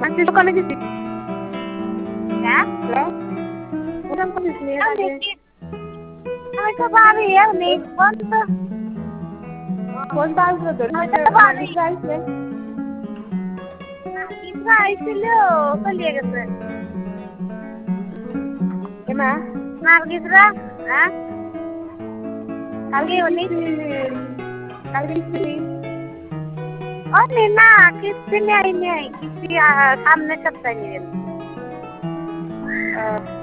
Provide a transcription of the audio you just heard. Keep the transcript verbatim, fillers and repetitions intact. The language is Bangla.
আজকে সকালে গেছি। হ্যাঁ ওরকম করিস নি এর আগে। আমি তো ভাবি আর নেই ফোন তো ফোন তো আসলো তোর আমি তো ভাবি নার্গিসরা আইছে। নার্গিসরা আইছিল চলিয়ে গেছে। কেনা নার্গিসরা হ্যাঁ কালকে কি বলি কিস্তি কালকে কিস্তি অনি না কিস্তি নেই নেই কিস্তি সামনের সপ্তাহে নেবেন।